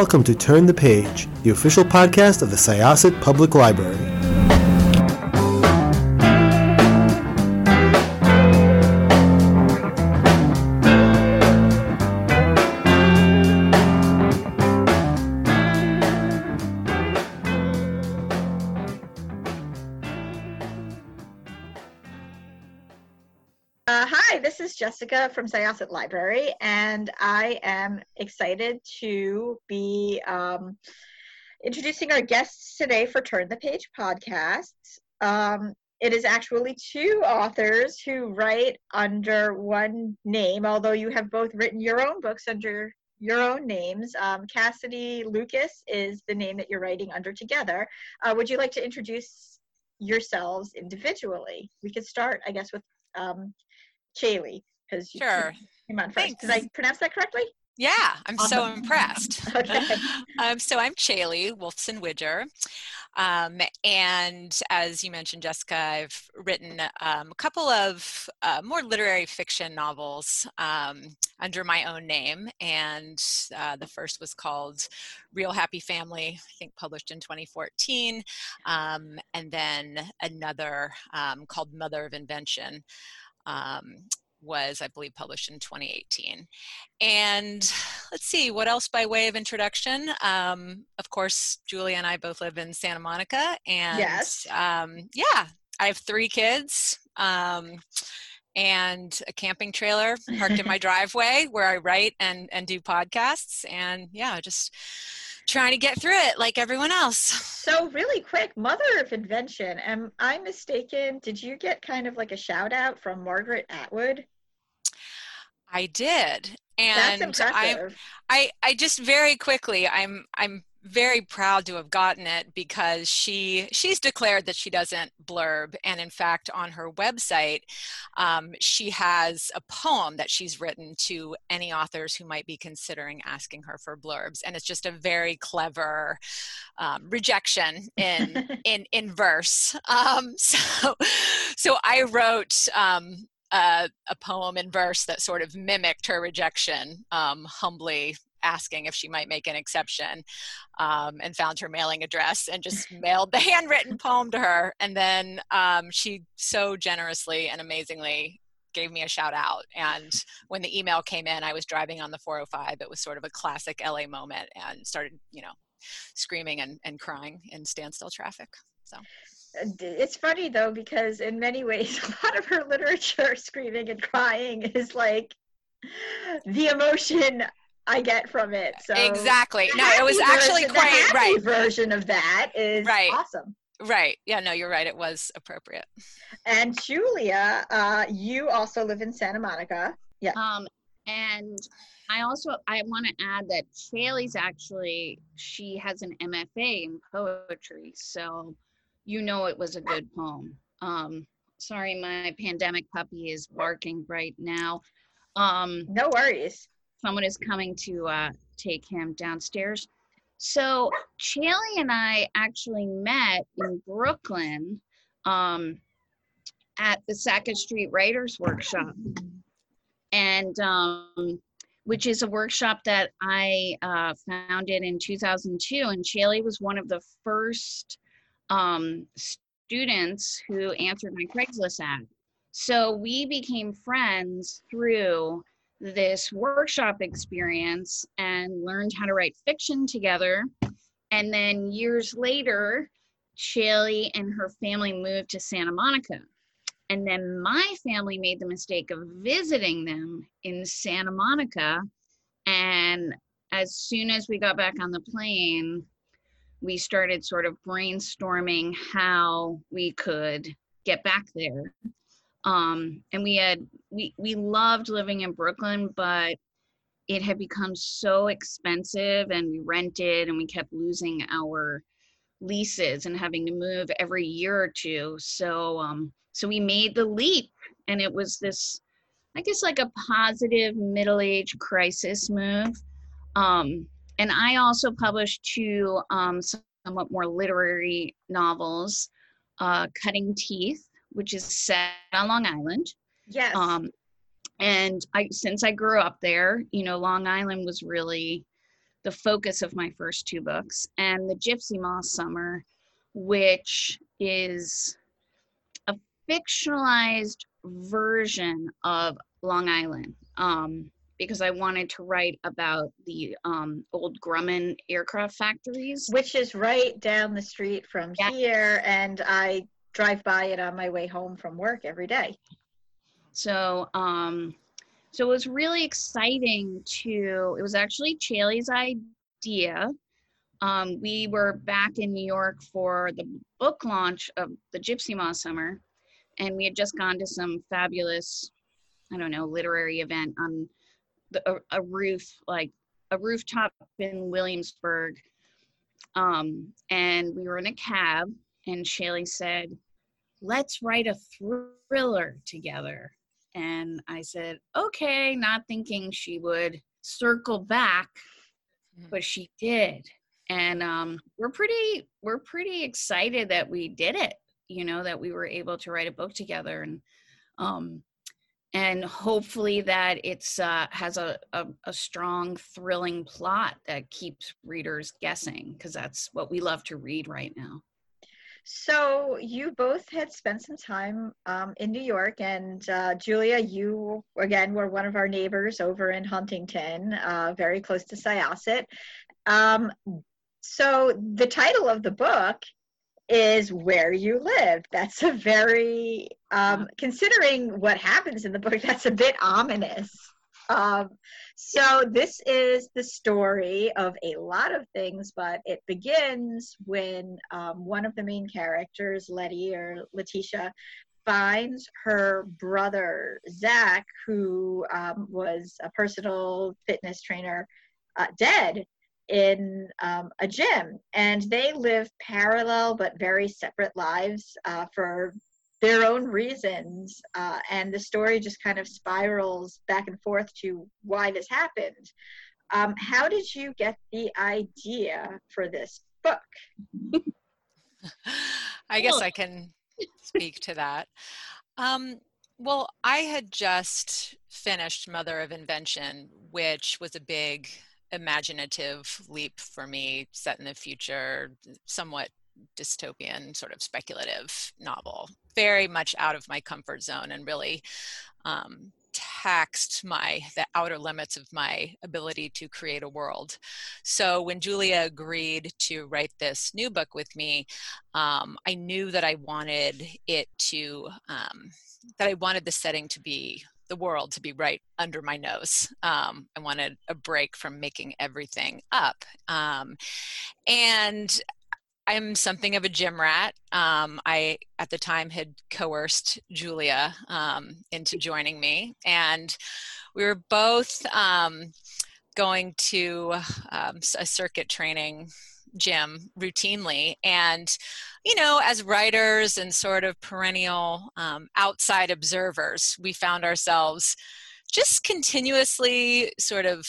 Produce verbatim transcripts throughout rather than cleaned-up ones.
welcome to Turn the Page, the official podcast of the Syosset Public Library. Uh, hi, this is Jessica from Syosset Library, and I am excited to be um, introducing our guests today for Turn the Page podcast. Um, it is actually two authors who write under one name, although you have both written your own books under your own names. Um, Cassidy Lucas is the name that you're writing under together. Uh, would you like to introduce yourselves individually? We could start, I guess, with um, Chailey, because you Sure. came on first. Thanks. Did I pronounce that correctly? Yeah, I'm Awesome. so impressed. Okay. um, so I'm Chailey Wolfson-Widger. Um, and as you mentioned, Jessica, I've written um, a couple of uh, more literary fiction novels um, under my own name. And uh, the first was called Real Happy Family, I think published in twenty fourteen. Um, and then another um, called Mother of Invention. Um, was, I believe, published in twenty eighteen. And let's see, what else by way of introduction? Um, of course, Julia and I both live in Santa Monica. And Yes. um, yeah, I have three kids um, and a camping trailer parked in my driveway where I write and, and do podcasts. And yeah, just trying to get through it like everyone else. So really quick, Mother of Invention, am I mistaken? Did you get kind of like a shout out from Margaret Atwood? I did. That's And I, impressive. I, I just very quickly, I'm, I'm very proud to have gotten it because she, she's declared that she doesn't blurb. And in fact, on her website, um, she has a poem that she's written to any authors who might be considering asking her for blurbs. And it's just a very clever um, rejection in, in, in verse. Um, so, so I wrote, um, Uh, a poem in verse that sort of mimicked her rejection, um, humbly asking if she might make an exception, um, and found her mailing address and just mailed the handwritten poem to her. And then um, she so generously and amazingly gave me a shout out. And when the email came in, I was driving on the four oh five. It was sort of a classic L A moment, and started, you know, screaming and, and crying in standstill traffic. So. It's funny though, because in many ways, a lot of her literature, screaming and crying, is like the emotion I get from it. So exactly. No, it was actually version, quite the happy right. version of that is right. awesome. Right. Yeah, no, you're right. It was appropriate. And Julia, uh, you also live in Santa Monica. Yeah. Um, and I also, I want to add that Chailey's actually, she has an M F A in poetry. So you know it was a good poem. Um, sorry, my pandemic puppy is barking right now. Um, no worries. Someone is coming to uh, take him downstairs. So Chailey and I actually met in Brooklyn um, at the Sackett Street Writers Workshop, and um, which is a workshop that I uh, founded in two thousand two. And Chailey was one of the first um, students who answered my Craigslist ad. So we became friends through this workshop experience and learned how to write fiction together. And then years later, Chailey and her family moved to Santa Monica. And then my family made the mistake of visiting them in Santa Monica. And as soon as we got back on the plane, we started sort of brainstorming how we could get back there. Um, and we had, we, we loved living in Brooklyn, but it had become so expensive, and we rented and we kept losing our leases and having to move every year or two. So, um, so we made the leap, and it was this, I guess, like a positive middle-age crisis move. Um, And I also published two um, somewhat more literary novels, uh, Cutting Teeth, which is set on Long Island. Yes. Um, and I, since I grew up there, you know, Long Island was really the focus of my first two books, and The Gypsy Moth Summer, which is a fictionalized version of Long Island, um, because I wanted to write about the um, old Grumman aircraft factories. Which is right down the street from Yeah. here, and I drive by it on my way home from work every day. So, um, so it was really exciting to, it was actually Chaley's idea. Um, we were back in New York for the book launch of The Gypsy Moth Summer, and we had just gone to some fabulous, I don't know, literary event on the, a, a roof, like a rooftop in Williamsburg. Um, and we were in a cab, and Chaley said, let's write a thriller together. And I said, okay, not thinking she would circle back, but she did. And um, we're pretty, we're pretty excited that we did it, you know, that we were able to write a book together, and um, and hopefully that it's uh, has a, a, a strong, thrilling plot that keeps readers guessing, because that's what we love to read right now. So you both had spent some time um, in New York, and uh, Julia, you, again, were one of our neighbors over in Huntington, uh, very close to Syosset. Um, so the title of the book is Where You Lived. That's a very, um, considering what happens in the book, that's a bit ominous. Um, so this is the story of a lot of things, but it begins when um, one of the main characters, Letty or Letitia, finds her brother, Zach, who um, was a personal fitness trainer, uh, dead in um, a gym. And they live parallel but very separate lives uh, for their own reasons, uh, and the story just kind of spirals back and forth to why this happened. Um, how did you get the idea for this book? I guess I can speak to that. Um, well, I had just finished Mother of Invention, which was a big imaginative leap for me, set in the future, somewhat dystopian, sort of speculative novel, very much out of my comfort zone, and really um, taxed my the outer limits of my ability to create a world. So when Julia agreed to write this new book with me, um, I knew that I wanted it to um, that I wanted the setting to be the world to be right under my nose. Um, I wanted a break from making everything up, um, and I'm something of a gym rat. Um, I, at the time, had coerced Julia um, into joining me, and we were both um, going to um, a circuit training gym routinely. And, you know, as writers and sort of perennial um, outside observers, we found ourselves just continuously sort of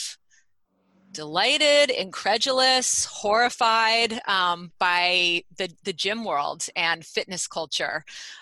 delighted, incredulous, horrified um, by the, the gym world and fitness culture,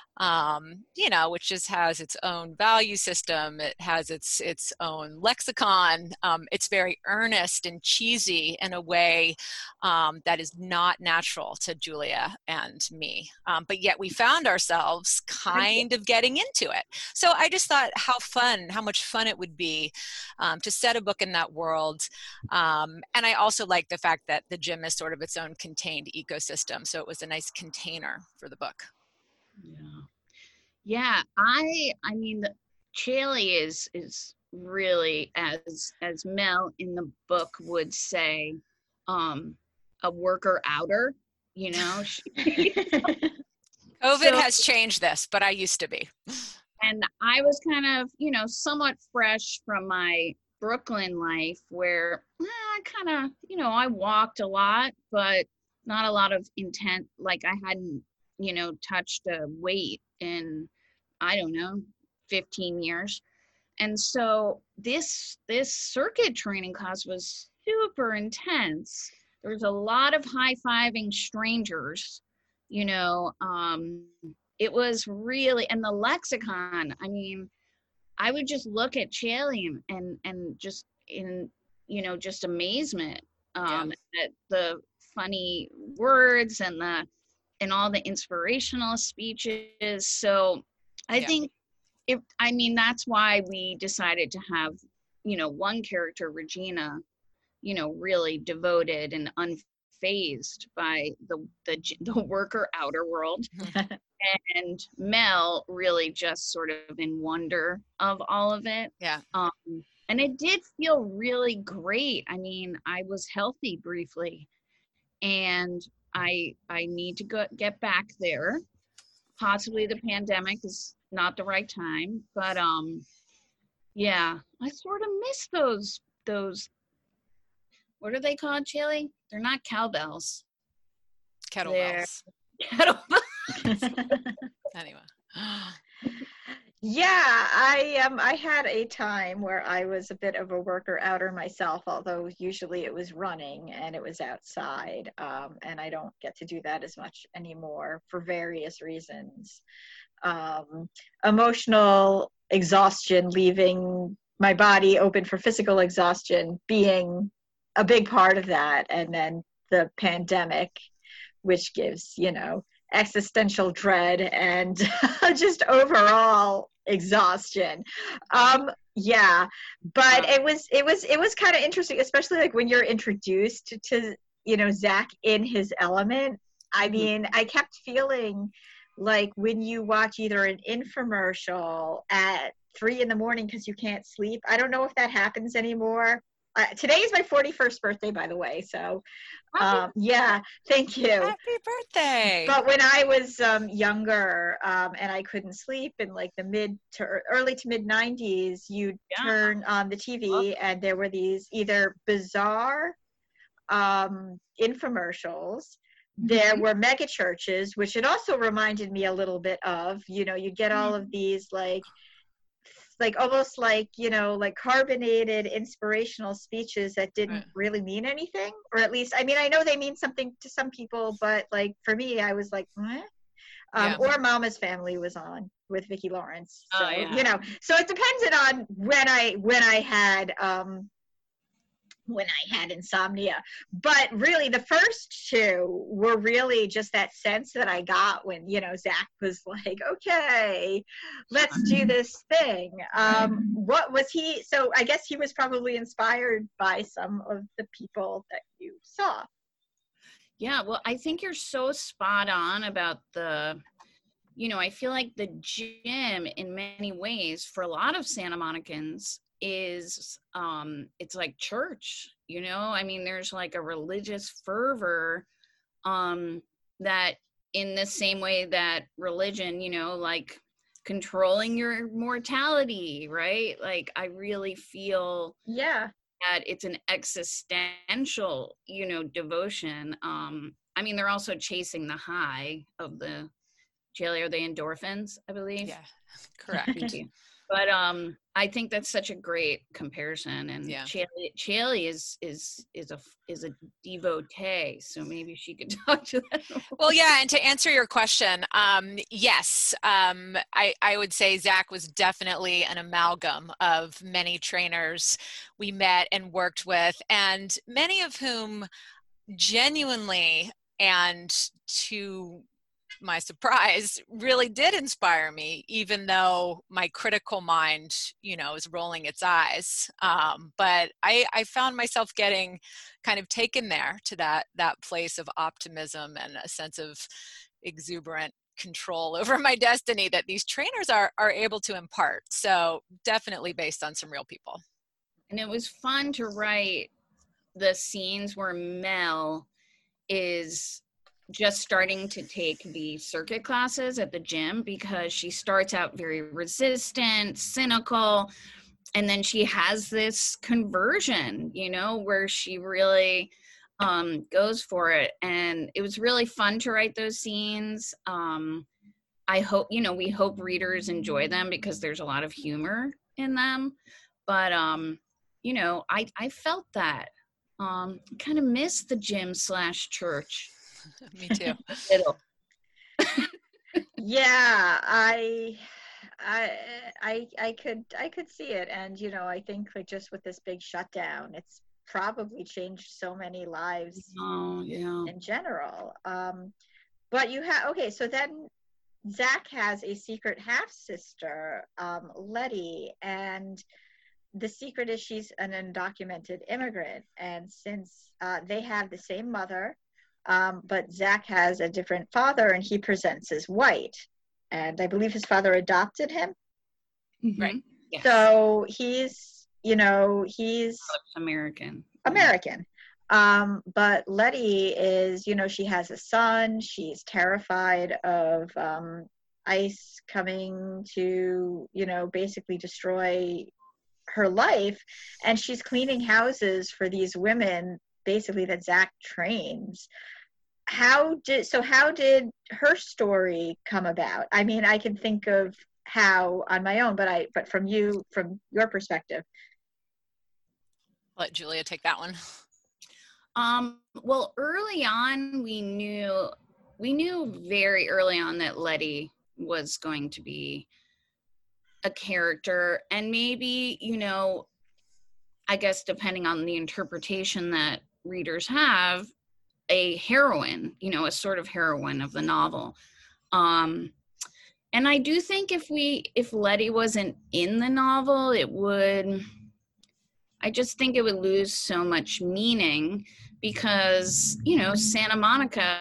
um, you know, which just has its own value system. It has its its own lexicon. Um, it's very earnest and cheesy in a way um, that is not natural to Julia and me. Um, but yet we found ourselves kind of getting into it. So I just thought how fun, how much fun it would be um, to set a book in that world. Um, and I also like the fact that the gym is sort of its own contained ecosystem. So it was a nice container for the book. Yeah. Yeah, I I mean the Chaley is is really, as as Mel in the book would say, um a worker outer, you know. COVID So- has changed this, but I used to be. And I was kind of, you know, somewhat fresh from my Brooklyn life where eh, I kind of, you know, I walked a lot, but not a lot of intent. Like I hadn't, you know, touched a weight in, I don't know, fifteen years. And so this, this circuit training class was super intense. There was a lot of high-fiving strangers, you know, um, it was really, and the lexicon, I mean, I would just look at Chaley and, and, and just in, you know, just amazement Um, Yeah. the funny words and the and all the inspirational speeches. So I Yeah. think if I mean that's why we decided to have, you know, one character, Regina, you know, really devoted and unfazed by the the the worker outer world, and Mel really just sort of in wonder of all of it. Yeah. Um, and it did feel really great. I mean, I was healthy briefly, and I I need to go get back there. Possibly the pandemic is not the right time, but um, yeah, I sort of miss those those. What are they called, Chili? They're not cowbells. They're Kettlebells. kettlebells. Anyway. Yeah, I um I had a time where I was a bit of a worker outer myself, although usually it was running and it was outside. Um, and I don't get to do that as much anymore for various reasons. Um, emotional exhaustion, leaving my body open for physical exhaustion being a big part of that. And then the pandemic, which gives, you know, existential dread and just overall exhaustion. Um, yeah, but it was it was it was kind of interesting, especially like when you're introduced to, to you know, Zach in his element. I mean, I kept feeling like when you watch either an infomercial at three in the morning because you can't sleep. I don't know if that happens anymore. Uh, today is my forty-first birthday, by the way. So, um, yeah, thank you. Happy birthday. But when I was um, younger um, and I couldn't sleep in like the mid to early to mid nineties, you'd Yeah. turn on the T V and there were these either bizarre um, infomercials. There were mega churches, which it also reminded me a little bit of. You know, you get all of these like like almost like, you know, like carbonated inspirational speeches that didn't Right. really mean anything, or at least, I mean, I know they mean something to some people, but like for me, I was like, eh? um, Yeah. or Mama's Family was on with Vicki Lawrence. So, Oh, yeah. you know, so it depended on when I, when I had, um, when I had insomnia. But really the first two were really just that sense that I got when, you know, Zach was like, okay, let's do this thing. Um, what was he, so I guess he was probably inspired by some of the people that you saw. Yeah, well, I think you're so spot on about the, you know, I feel like the gym in many ways for a lot of Santa Monicans is, um, it's like church, you know? I mean, there's like a religious fervor um, that in the same way that religion, you know, like controlling your mortality, right? Like I really feel Yeah. that it's an existential, you know, devotion. Um, I mean, they're also chasing the high of the Chili, are they endorphins, I believe? Yeah, correct. But um, I think that's such a great comparison, and Yeah. Chili, Chili is is is a is a devotee, so maybe she could talk to that. Well, yeah, and to answer your question, um, yes, um, I, I would say Zach was definitely an amalgam of many trainers we met and worked with, and many of whom genuinely and to my surprise really did inspire me, even though my critical mind, you know, is rolling its eyes. Um, but I, I found myself getting kind of taken there to that that place of optimism and a sense of exuberant control over my destiny that these trainers are are able to impart. So definitely based on some real people. And it was fun to write the scenes where Mel is just starting to take the circuit classes at the gym, because she starts out very resistant, cynical, and then she has this conversion, you know, where she really um, goes for it. And it was really fun to write those scenes. Um, I hope, you know, we hope readers enjoy them because there's a lot of humor in them. But, um, you know, I, I felt that. Um, kind of miss the gym slash church. Me too. Yeah, I, I, I, I could, I could see it, and you know, I think like just with this big shutdown, it's probably changed so many lives Oh, yeah. in general. Um, but you have, okay, so then Zach has a secret half sister, um, Letty, and the secret is she's an undocumented immigrant. And since uh, they have the same mother, um, but Zach has a different father and he presents as white. And I believe his father adopted him. Right. Yes. So he's, you know, he's American. American. Um, but Letty is, you know, she has a son. She's terrified of um, ICE coming to, you know, basically destroy her life. And she's cleaning houses for these women, basically, that Zach trains. How did, so how did her story come about? I mean, I can think of how on my own, but I, but from you, from your perspective. Let Julia take that one. Um, well, early on, we knew, we knew very early on that Letty was going to be a character, and maybe, you know, I guess depending on the interpretation that readers have, a heroine, you know, a sort of heroine of the novel. Um, and I do think if we, if Letty wasn't in the novel, it would, I just think it would lose so much meaning, because, you know, Santa Monica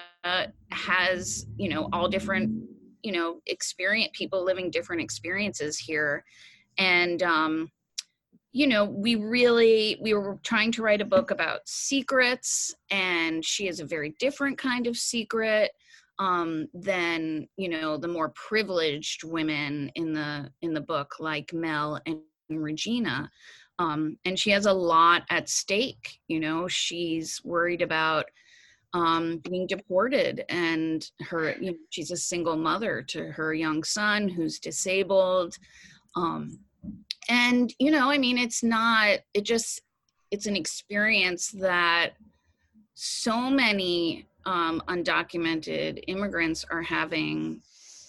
has, you know, all different, you know, experience, people living different experiences here. And, um, you know, we really, we were trying to write a book about secrets, and she is a very different kind of secret um, than, you know, the more privileged women in the, in the book, like Mel and Regina. Um, and she has a lot at stake. You know, she's worried about um, being deported, and her, you know, she's a single mother to her young son who's disabled. Um, and, you know, I mean, it's not, it just, it's an experience that so many um, undocumented immigrants are having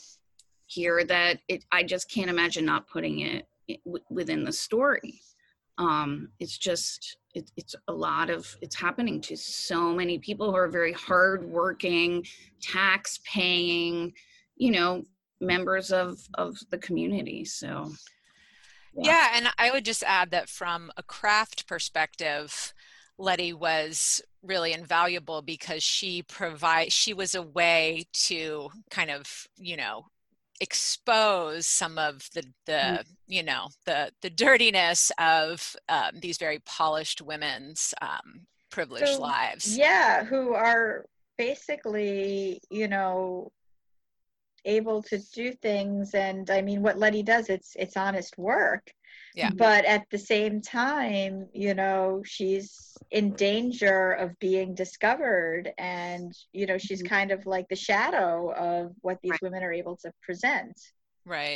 here that it, I just can't imagine not putting it w- within the story. Um, it's just, it, it's a lot of, it's happening to so many people who are very hardworking, tax paying, you know, members of, of the community. So. Yeah. yeah, and I would just add that from a craft perspective, Letty was really invaluable because she provide she was a way to kind of, you know, expose some of the the you know the the dirtiness of um, these very polished women's um, privileged So, lives. Yeah, who are basically, you know, able to do things. And I mean, what Letty does, it's it's honest work. Yeah. But at the same time, you know, she's in danger of being discovered, and, you know, she's kind of like the shadow of what these Right. women are able to present. Right.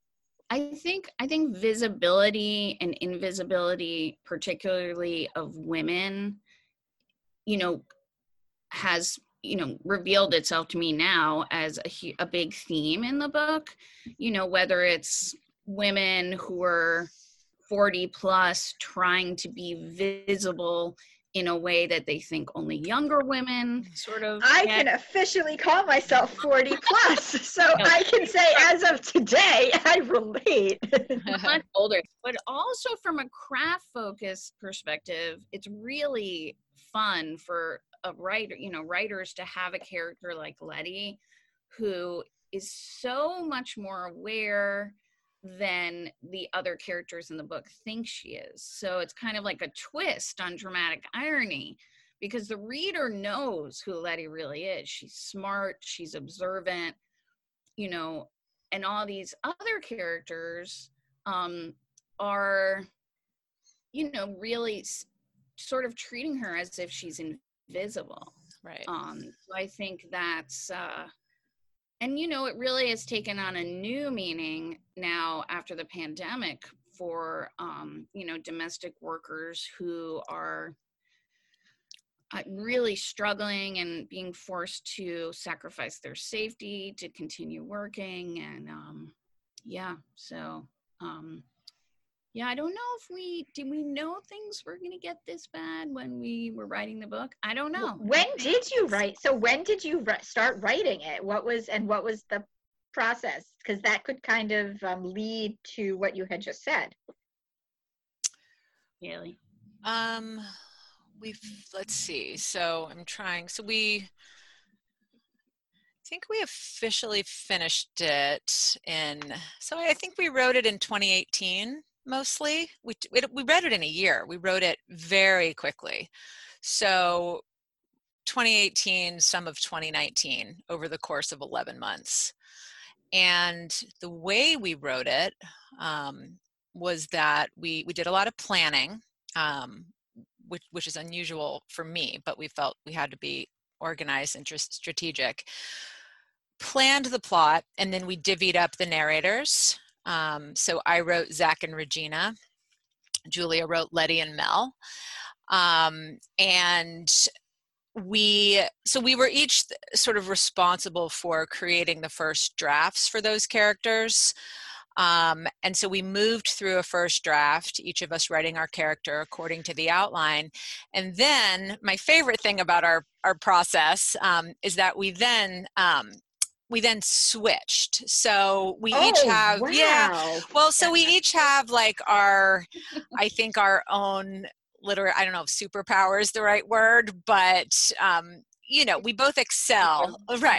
I think I think visibility and invisibility, particularly of women, you know, has, you know, revealed itself to me now as a, hu- a big theme in the book. You know, whether it's women who are forty plus trying to be visible in a way that they think only younger women sort of I get. can officially call myself forty plus, so I can say as of today, I relate. Much older, but also from a craft focused perspective, it's really fun for a writer, you know, writers to have a character like Letty, who is so much more aware than the other characters in the book think she is. So it's kind of like a twist on dramatic irony, because the reader knows who Letty really is. She's smart, she's observant, you know, and all these other characters um, are, you know, really s- sort of treating her as if she's invisible. Right. Um, so I think that's, uh, and, you know, it really has taken on a new meaning now after the pandemic for, um, you know, domestic workers who are uh, really struggling and being forced to sacrifice their safety to continue working. And um, yeah, so um, Yeah, I don't know if we, did we know things were going to get this bad when we were writing the book? I don't know. When did you write? So when did you start writing it? What was, and what was the process? Because that could kind of um, lead to what you had just said. Really? Um, we've, let's see. So I'm trying, so we, I think we officially finished it in, so I think we wrote it in twenty eighteen. Mostly. We, it, we read it in a year. We wrote it very quickly. So twenty eighteen, some of twenty nineteen, over the course of eleven months. And the way we wrote it um, was that we, we did a lot of planning, um, which, which is unusual for me, but we felt we had to be organized and strategic. Planned the plot, and then we divvied up the narrators. Um, so I wrote Zach and Regina. Julia wrote Letty and Mel. Um, and we, so we were each sort of responsible for creating the first drafts for those characters. Um, and so we moved through a first draft, each of us writing our character according to the outline. And then my favorite thing about our, our process um, is that we then um, we then switched. So we oh, each have, wow. yeah, well, so we each have like our, I think our own literary, I don't know if superpower is the right word, but, um, you know, we both excel, right?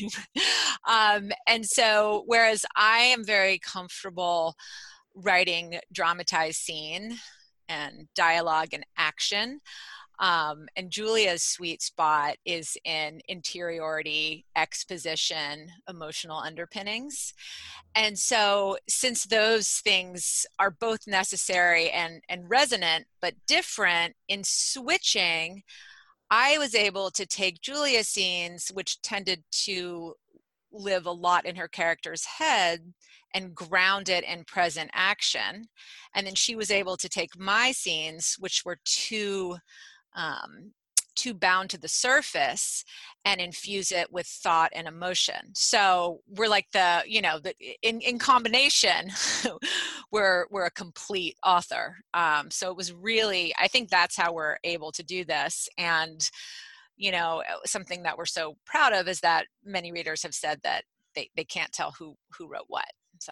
um, and so, whereas I am very comfortable writing dramatized scene and dialogue and action, Um, and Julia's sweet spot is in interiority, exposition, emotional underpinnings. And so since those things are both necessary and, and resonant, but different in switching, I was able to take Julia's scenes, which tended to live a lot in her character's head, and ground it in present action. And then she was able to take my scenes, which were too Um, too bound to the surface, and infuse it with thought and emotion. So we're like the, you know, the, in, in combination, we're, we're a complete author. Um, so it was really, I think that's how we're able to do this. And, you know, something that we're so proud of is that many readers have said that they, they can't tell who, who wrote what. So.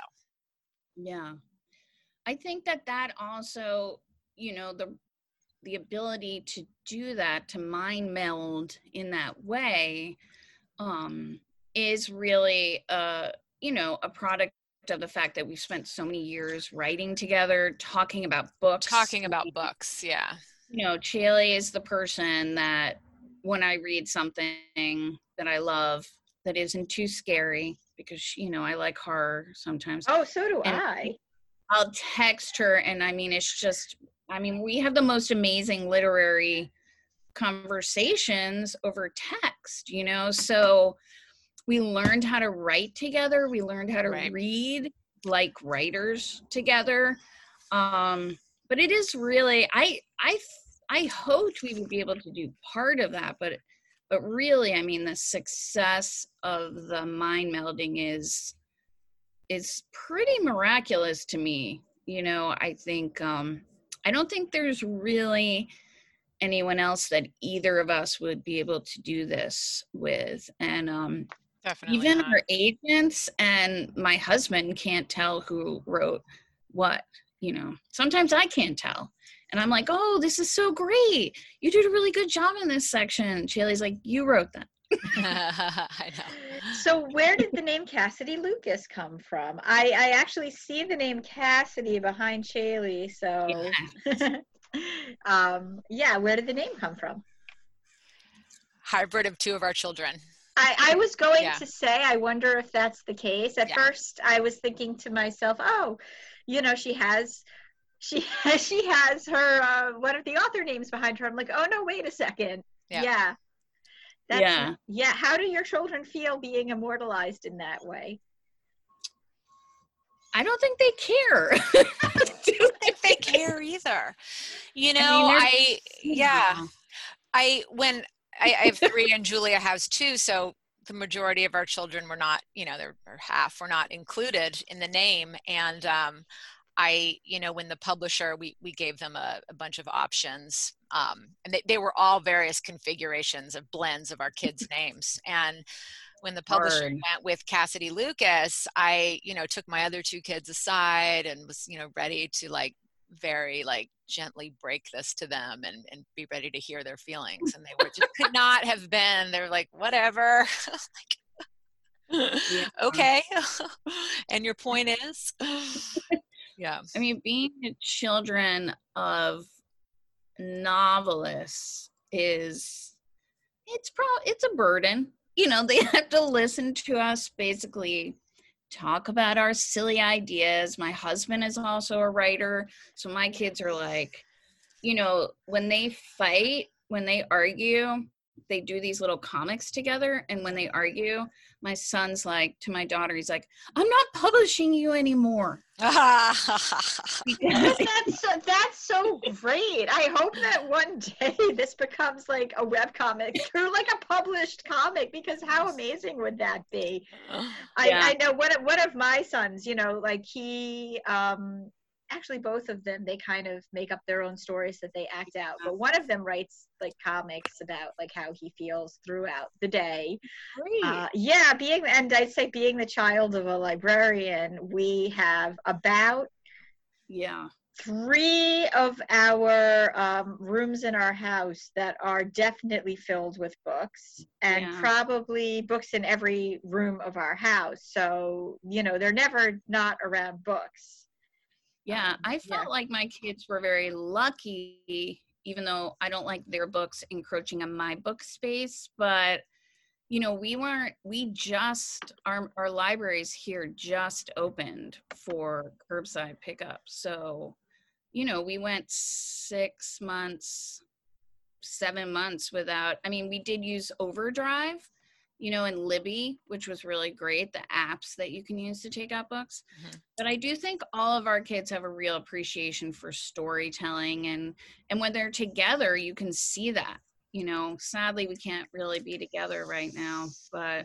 Yeah. I think that that also, you know, the, the ability to do that, to mind meld in that way, um, is really, uh, you know, a product of the fact that we've spent so many years writing together, talking about books. Talking about books, yeah. You know, Chaley is the person that when I read something that I love that isn't too scary, because, you know, I like horror sometimes. Oh, so do and I. I'll text her, and I mean, it's just, I mean, we have the most amazing literary conversations over text, you know? So we learned how to write together. We learned how to right. read like writers together. Um, but it is really, I, I, I hoped we would be able to do part of that, but, but really, I mean, the success of the mind melding is, is pretty miraculous to me. You know, I think, um, I don't think there's really anyone else that either of us would be able to do this with. And um, Definitely even not. our agents and my husband can't tell who wrote what, you know. Sometimes I can't tell. And I'm like, oh, this is so great. You did a really good job in this section. Chaley's like, you wrote that. I know. So where did the name Cassidy Lucas come from? I, I actually see the name Cassidy behind Chaley, so yeah. um, yeah, where did the name come from? Hybrid of two of our children. I, I was going yeah. to say, I wonder if that's the case. At yeah. first, I was thinking to myself, oh, you know, she has, she has, she has her, uh, one of the author names behind her. I'm like, oh, no, wait a second. Yeah. yeah. That's, yeah. Yeah. How do your children feel being immortalized in that way? I don't think they care. I don't think they care either. You know, I, mean, I yeah. I, when I, I have three and Julia has two, so the majority of our children were not, you know, they're half were not included in the name. And um, I, you know, when the publisher, we, we gave them a, a bunch of options, um, and they, they were all various configurations of blends of our kids' names. And when the publisher Hard. went with Cassidy Lucas, I, you know, took my other two kids aside and was, you know, ready to like very like gently break this to them and, and be ready to hear their feelings. And they were just could not have been, they were like, whatever. Like, Yeah. okay. And your point is? Yeah. I mean, being the children of novelists is, it's pro it's a burden. You know, they have to listen to us basically talk about our silly ideas. My husband is also a writer, so my kids are like, you know, when they fight, when they argue, they do these little comics together, and when they argue, my son's like to my daughter, he's like, I'm not publishing you anymore. Because that's so, that's so great. I hope that one day this becomes like a webcomic through like a published comic, because how amazing would that be? I, Yeah. I know one of, one of my sons, you know, like he, um, actually both of them, they kind of make up their own stories that they act out. But one of them writes like comics about like how he feels throughout the day. Great. Uh, yeah, being, and I'd say being the child of a librarian, we have about Yeah. three of our um, rooms in our house that are definitely filled with books, and Yeah. probably books in every room of our house. So, you know, they're never not around books. Yeah, Um, I felt yeah. like my kids were very lucky, even though I don't like their books encroaching on my book space. But, you know, we weren't, we just, our, our libraries here just opened for curbside pickup. So, you know, we went six months, seven months without, I mean, we did use Overdrive, you know, and Libby, which was really great, the apps that you can use to take out books. Mhm. But I do think all of our kids have a real appreciation for storytelling, and and when they're together, you can see that. You know, sadly, we can't really be together right now, but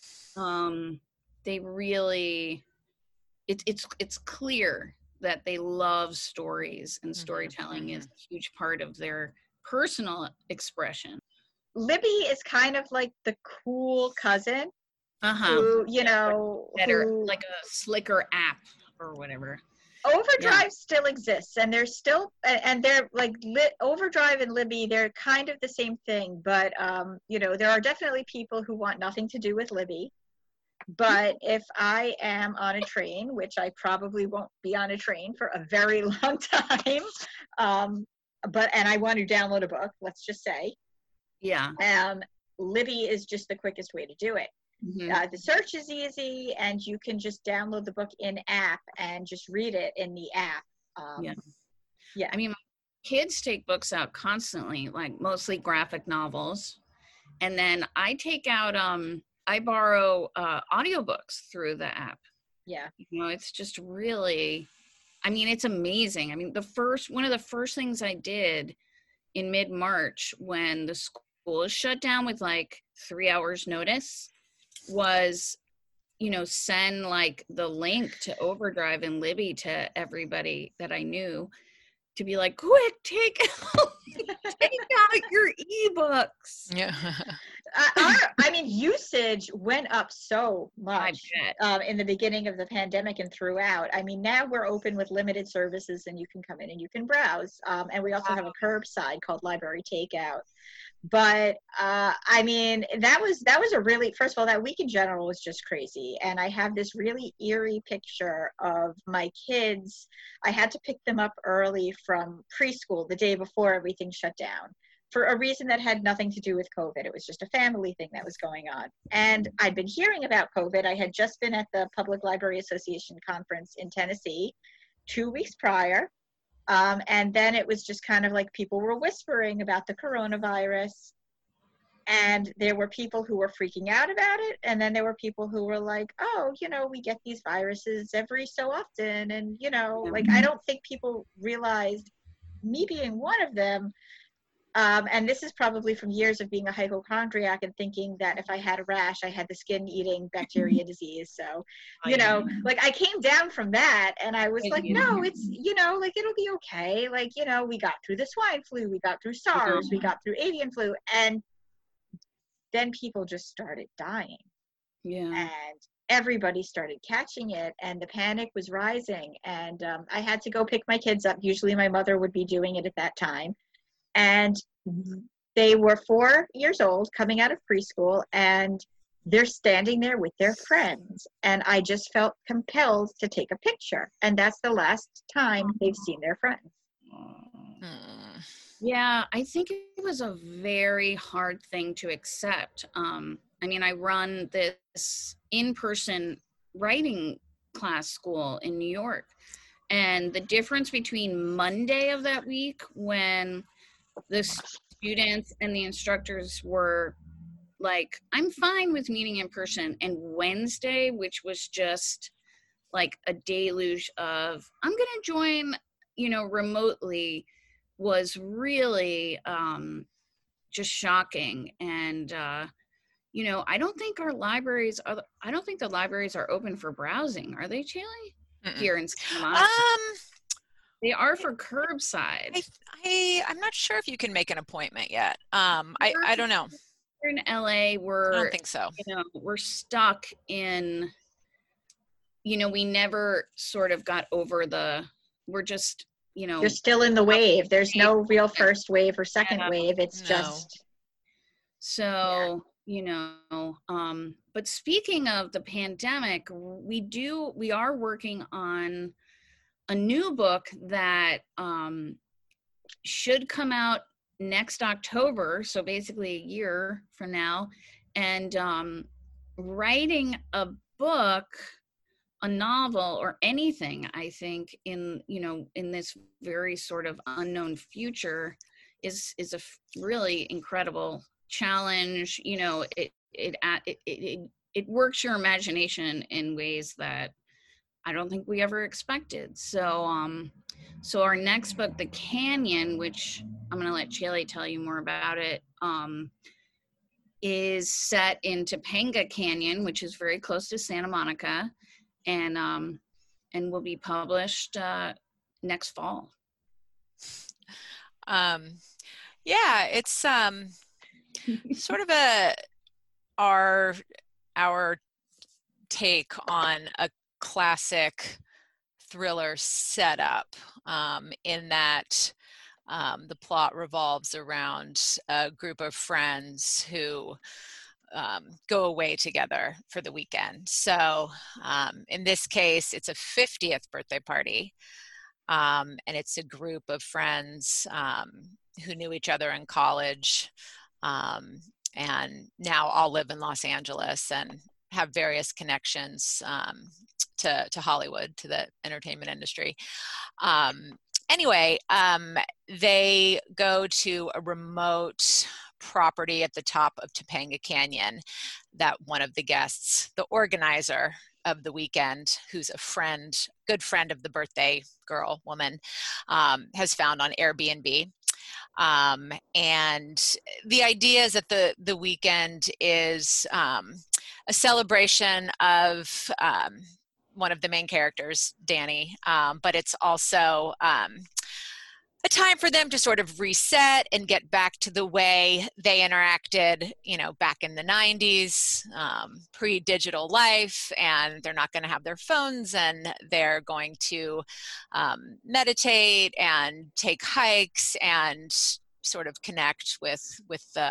um, they really, it's it's it's clear that they love stories, and storytelling mhm. is a huge part of their personal expression. Libby is kind of like the cool cousin Uh-huh. who, you know, Better, who, like a slicker app or whatever. Overdrive Yeah. still exists, and they're still, and they're like Li- Overdrive and Libby, they're kind of the same thing, but um, you know, there are definitely people who want nothing to do with Libby. But if I am on a train, which I probably won't be on a train for a very long time, um, but and I want to download a book, let's just say, Yeah. um, Libby is just the quickest way to do it. Mhm. Uh, the search is easy, and you can just download the book in app and just read it in the app. Um, Yeah. yeah. I mean, my kids take books out constantly, like mostly graphic novels. And then I take out, um, I borrow uh, audiobooks through the app. Yeah. You know, it's just really, I mean, it's amazing. I mean, the first, one of the first things I did in mid-March when the school is shut down with like three hours notice was, you know, send like the link to Overdrive and Libby to everybody that I knew to be like, quick, take out, take out your ebooks. Yeah. Uh, our, I mean, usage went up so I much bet. um, in the beginning of the pandemic and throughout. I mean, now we're open with limited services, and you can come in and you can browse. Um, and we also have a curbside called Library Takeout. But uh, I mean, that was that was a really, first of all, that week in general was just crazy. And I have this really eerie picture of my kids. I had to pick them up early from preschool the day before everything shut down, for a reason that had nothing to do with COVID. It was just a family thing that was going on. And I'd been hearing about COVID. I had just been at the Public Library Association conference in Tennessee two weeks prior. Um, and then it was just kind of like people were whispering about the coronavirus. And there were people who were freaking out about it. And then there were people who were like, oh, you know, we get these viruses every so often. And, you know, like, I don't think people realized, me being one of them, Um, and this is probably from years of being a hypochondriac and thinking that if I had a rash, I had the skin-eating bacteria disease. So, you know, like I came down from that and I was like, no, it's, you know, like it'll be okay. Like, you know, we got through the swine flu, we got through SARS, we got through avian flu, and then people just started dying. Yeah. And everybody started catching it, and the panic was rising. And um, I had to go pick my kids up. Usually my mother would be doing it at that time. And they were four years old coming out of preschool, and they're standing there with their friends. And I just felt compelled to take a picture. And that's the last time they've seen their friends. Yeah, I think it was a very hard thing to accept. Um, I mean, I run this in-person writing class school in New York. And the difference between Monday of that week, when the students and the instructors were like, I'm fine with meeting in person, and Wednesday, which was just like a deluge of, I'm going to join, you know, remotely, was really um, just shocking. And, uh, you know, I don't think our libraries are, I don't think the libraries are open for browsing. Are they, Chaley? Mm-mm. Here in Santa Monica? Um, They are for curbside. I, I, I'm not sure if you can make an appointment yet. Um, I, I don't know. Here in L A, we're, I don't think so. you know, we're stuck in, you know, we never sort of got over the, we're just, you know. You're still in the wave. There's no real first wave or second Yeah. wave. It's No. just. So, you know, um, but speaking of the pandemic, we do, we are working on a new book that um, should come out next October, so basically a year from now, and um, writing a book, a novel, or anything, I think, in, you know, in this very sort of unknown future is is a f- really incredible challenge. You know, it it it it, it works your imagination in ways that I don't think we ever expected. So, um, so our next book, The Canyon, which I'm going to let Chaley tell you more about it, um, is set in Topanga Canyon, which is very close to Santa Monica, and um, and will be published uh, next fall. Um, yeah, it's um, sort of a our our take on a classic thriller setup, um, in that um, the plot revolves around a group of friends who um, go away together for the weekend. So um, in this case, it's a fiftieth birthday party, um, and it's a group of friends um, who knew each other in college, um, and now all live in Los Angeles and have various connections um, to, to Hollywood, to the entertainment industry. Um, anyway, um, they go to a remote property at the top of Topanga Canyon that one of the guests, the organizer of the weekend, who's a friend, good friend of the birthday girl, woman, um, has found on Airbnb. Um, and the idea is that the, the weekend is um, a celebration of um, one of the main characters, Danny, um, but it's also um, a time for them to sort of reset and get back to the way they interacted, you know, back in the nineties, um, pre-digital life, and they're not going to have their phones, and they're going to um, meditate and take hikes and sort of connect with with the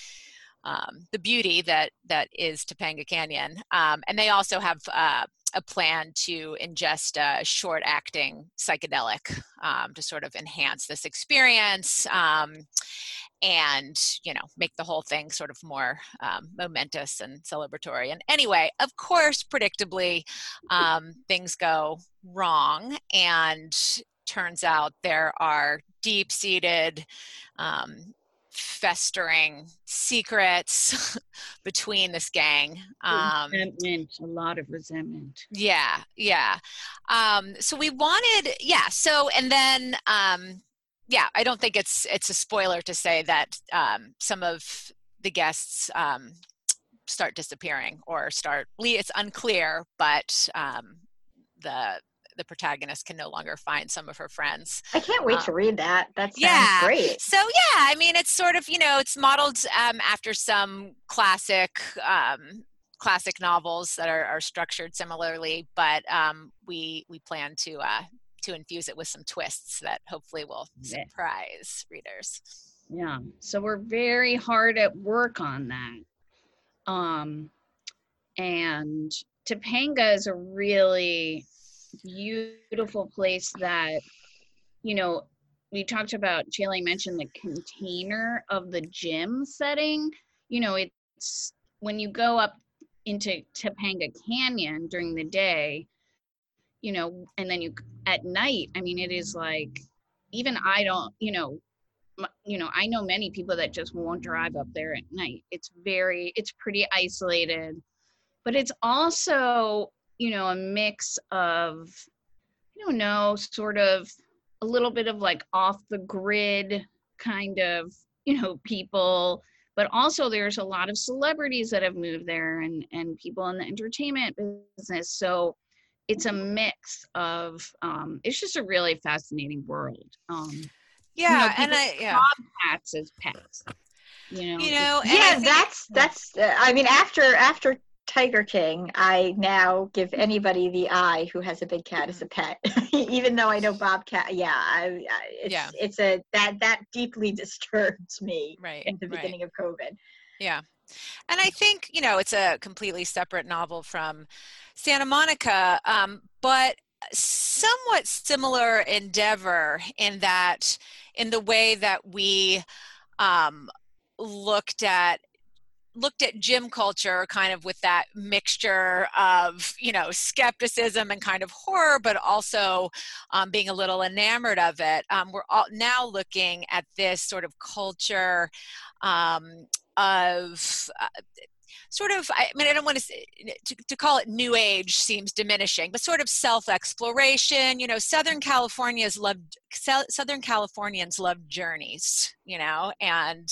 um, the beauty that that is Topanga Canyon. Um, and they also have uh, a plan to ingest a short-acting psychedelic um, to sort of enhance this experience um, and, you know, make the whole thing sort of more um, momentous and celebratory. And anyway, of course, predictably, um, things go wrong, and turns out there are deep-seated um, festering secrets between this gang. Um, resentment, a lot of resentment. yeah, yeah. Um, so we wanted, yeah. So, and then um, yeah, I don't think it's it's a spoiler to say that um, some of the guests um, start disappearing or start. It's unclear, but um, the the protagonist can no longer find some of her friends. I can't wait um, to read that. That sounds yeah. great. So yeah, I mean, it's sort of, you know, it's modeled um, after some classic um, classic novels that are, are structured similarly, but um, we we plan to uh, to infuse it with some twists that hopefully will surprise readers. Yeah. So we're very hard at work on that. Um, and Topanga is a really beautiful place that, you know, we talked about, Chaley mentioned the container of the gym setting. You know, it's when you go up into Topanga Canyon during the day, you know, and then you at night, I mean, it is like, even I don't, you know, you know, I know many people that just won't drive up there at night. It's very, it's pretty isolated, but it's also, you know, a mix of, I don't know, sort of a little bit of like off the grid kind of, you know, people, but also there's a lot of celebrities that have moved there and, and people in the entertainment business. So it's a mix of, um, it's just a really fascinating world. Um, yeah. you know, and I, yeah. Bobcats as pets, you know. You know, and yeah, think, that's, that's, uh, I mean, after, after Tiger King, I now give anybody the eye who has a big cat as a pet, even though I know Bobcat. Yeah, I, I, it's yeah. it's a that that deeply disturbs me. Right in the beginning right. of COVID. Yeah, and I think, you know, it's a completely separate novel from Santa Monica, um, but somewhat similar endeavor in that, in the way that we um, looked at looked at gym culture kind of with that mixture of, you know, skepticism and kind of horror, but also um, being a little enamored of it. Um, we're all now looking at this sort of culture um, of uh, sort of, I mean, I don't want to, say, to to call it new age seems diminishing, but sort of self-exploration. You know, Southern Californians loved, Southern Californians love journeys, you know, and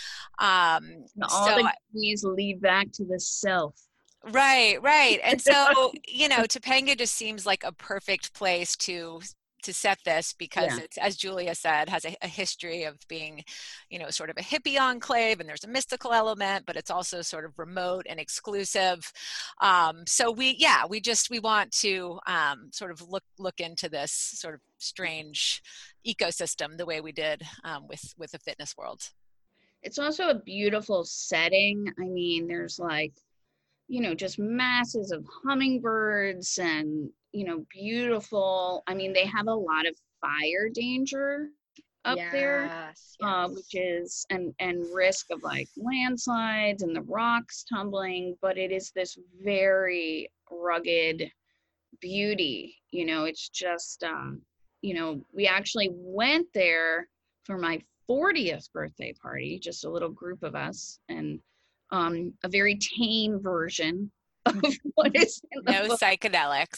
um, all so, the journeys lead back to the self. Right, right. And so, you know, Topanga just seems like a perfect place to to set this because Yeah. it's, as Julia said, has a, a history of being, you know, sort of a hippie enclave, and there's a mystical element, but it's also sort of remote and exclusive. Um, so we, yeah, we just, we want to um, sort of look look into this sort of strange ecosystem the way we did um, with, with the fitness world. It's also a beautiful setting. I mean, there's like, you know, just masses of hummingbirds and, you know, beautiful. I mean, they have a lot of fire danger up yes, there, yes. uh, which is, and, and risk of like landslides and the rocks tumbling, but it is this very rugged beauty. You know, it's just, um, you know, we actually went there for my fortieth birthday party, just a little group of us, and um, a very tame version of what is in the no book. Psychedelics.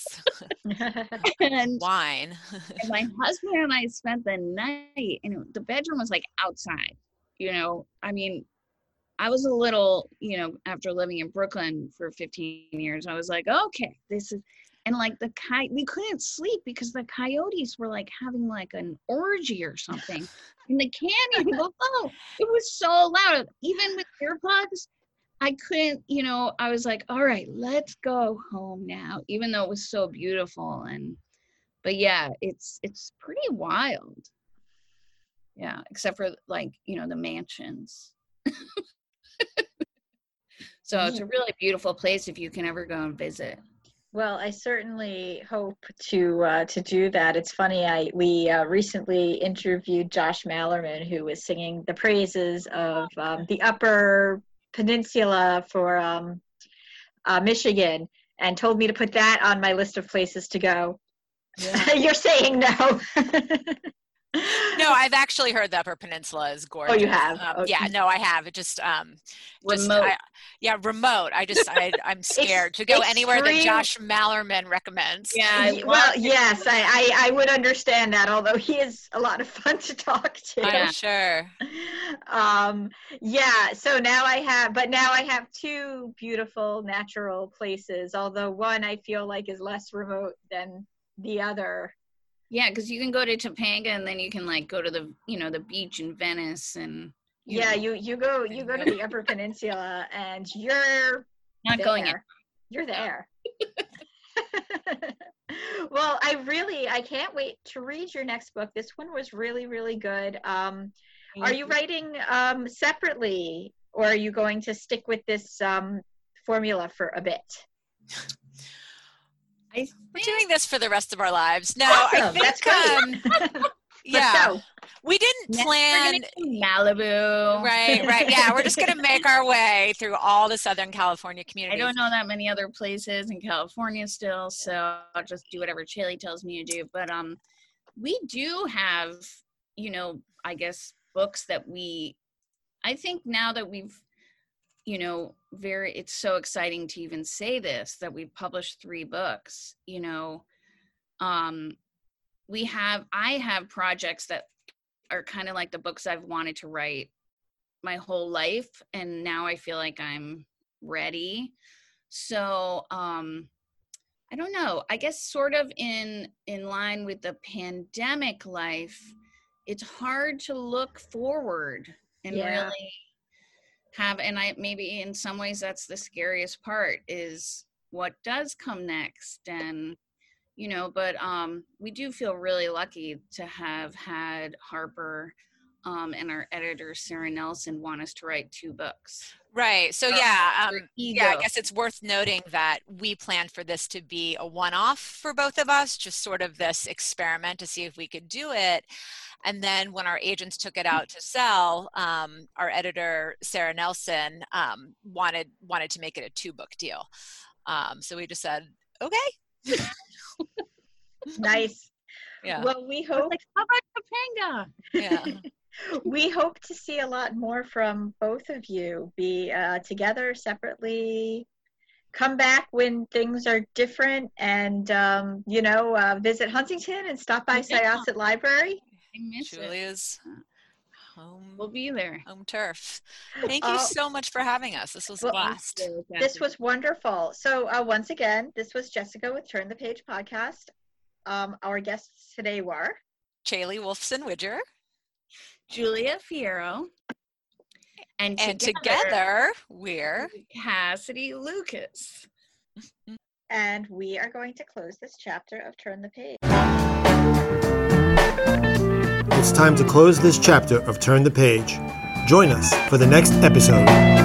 and, Wine. and my husband and I spent the night, and the bedroom was like outside, you know, I mean, I was a little, you know, after living in Brooklyn for fifteen years, I was like, okay, this is, and like the coyote, we couldn't sleep because the coyotes were like having like an orgy or something in the canyon below. It was so loud. Even with earplugs, I couldn't, you know, I was like, all right, let's go home now, even though it was so beautiful. And, but yeah, it's, it's pretty wild. Yeah. Except for like, you know, the mansions. So it's a really beautiful place if you can ever go and visit. Well, I certainly hope to uh, to do that. It's funny, I we uh, recently interviewed Josh Mallerman, who was singing the praises of um, the Upper Peninsula for um, uh, Michigan, and told me to put that on my list of places to go. Yeah. You're saying no. No, no, I've actually heard the Upper Peninsula is gorgeous. Oh, you have? Um, Okay. Yeah, no, I have. It just, um, just Remote. I, yeah, remote. I just, I, I'm scared to go anywhere that Extreme- Josh Mallerman recommends. Yeah, I Y- love well, it. yes, I, I, I would understand that, although he is a lot of fun to talk to. I'm sure. Um, yeah, so now I have, but now I have two beautiful natural places, although one I feel like is less remote than the other. Yeah, because you can go to Topanga and then you can like go to the, you know, the beach in Venice and you Yeah, know, you, you go, you go to the Upper Peninsula and you're not there. going in. You're there. Well, I really, I can't wait to read your next book. This one was really, really good. Um, are you writing um, separately, or are you going to stick with this um, formula for a bit? I We're think doing this for the rest of our lives. No, I Awesome, think, that's great. um, Let's yeah, go. we didn't next plan. we're gonna do Malibu. Right, right. Yeah, we're just going to make our way through all the Southern California I communities. don't know that many other places in California still, so I'll just do whatever Chaley tells me to do. But um, we do have, you know, I guess books that we, I think now that we've, you know, very, it's so exciting to even say this, that we've published three books, you know, um, we have, I have projects that are kind of like the books I've wanted to write my whole life. And now I feel like I'm ready. So, um, I don't know, I guess sort of in, in line with the pandemic life, it's hard to look forward and Yeah. really have, and I, maybe in some ways that's the scariest part, is what does come next. And, you know, but um, we do feel really lucky to have had Harper um, and our editor, Sarah Nelson, want us to write two books. Right. So Uh, yeah, for um, yeah, I ego. guess it's worth noting that we planned for this to be a one-off for both of us, just sort of this experiment to see if we could do it. And then when our agents took it out to sell, um, our editor, Sarah Nelson, um, wanted wanted to make it a two-book deal. Um, so we just said, okay. Nice. Yeah. Well, we I was hope like, how about Topanga? Yeah. we hope to see a lot more from both of you, be uh, together, separately, come back when things are different, and um, you know, uh, visit Huntington and stop by Yeah. Syosset Library. I miss it. Julia's home, We'll be there. home turf. Thank you Uh, so much for having us. This was a well, blast. This was wonderful. So uh, once again, this was Jessica with Turn the Page podcast. Um, our guests today were Chaley Wolfson-Widger. Julia Fierro. And, And together we're Cassidy Lucas. and we are going to close this chapter of Turn the Page. It's time to close this chapter of Turn the Page. Join us for the next episode.